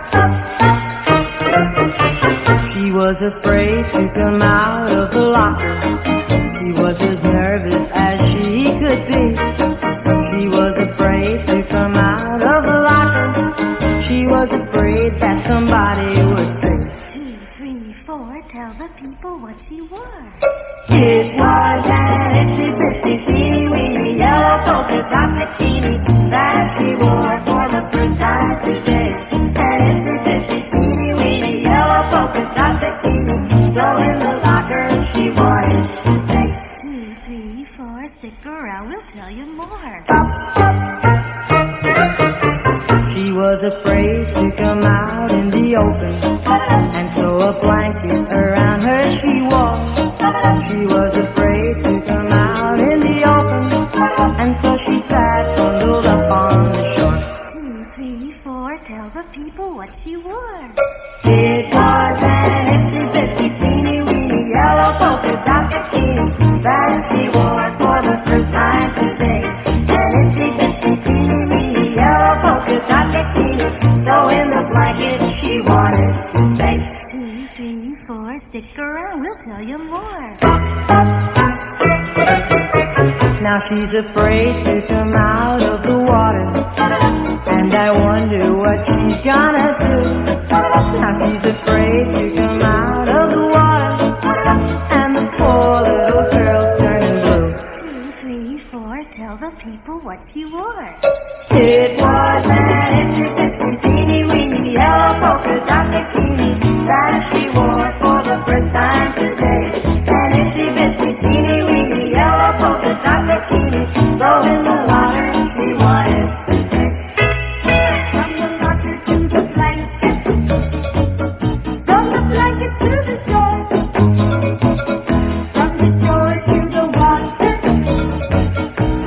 She was afraid to come out of the locker. She was as nervous as she could be. She was afraid to come out of the locker. She was afraid that somebody would say, 2, 3, 4, tell the people what she wore. It was an itsy bitsy teeny weeny yellow polka dot bikini that she wore for the first time today. An itsy bitsy teeny weeny yellow polka dot bikini, so in the locker she wanted to say, 2, 3, 4, stick around, we'll tell you more. She was afraid to come out in the open, and so a blanket around her she wore. She was afraid to come out in the open, and so she sat bundled up on the shore. 2, 3, 4, tell the people what she wore. It was an itsy bitsy teeny weeny yellow polka dot bikini that she wore for the first time today. An itsy bitsy teeny weeny yellow polka dot bikini, so in the blanket she wanted to say, 2, 3, 4, stick around, we'll tell you more. Now she's afraid to come out of the water, and I wonder what she's gonna